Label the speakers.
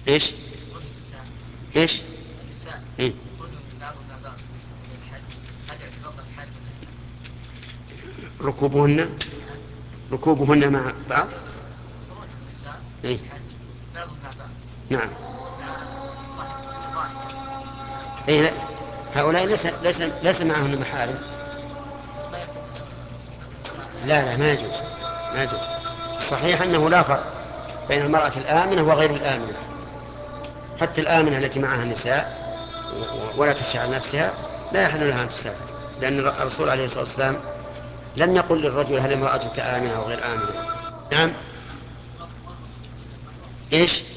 Speaker 1: إيش؟ إيش؟ إيه؟ ركوبهن، ركوبهن مع بعض. إيه؟ نعم. إيه لا. هؤلاء ليس معهن محارم. لا لا، ما يجوز، ما يجوز. الصحيح أنه لا فرق بين المرأة الآمنة وغير الآمنة. حتى الآمنة التي معها نساء ولا تخشى على نفسها لا يحل لها أن تسافر، لأن الرسول عليه الصلاة والسلام لم يقل للرجل هل امرأتك آمنة أو غير آمنة. نعم. إيش؟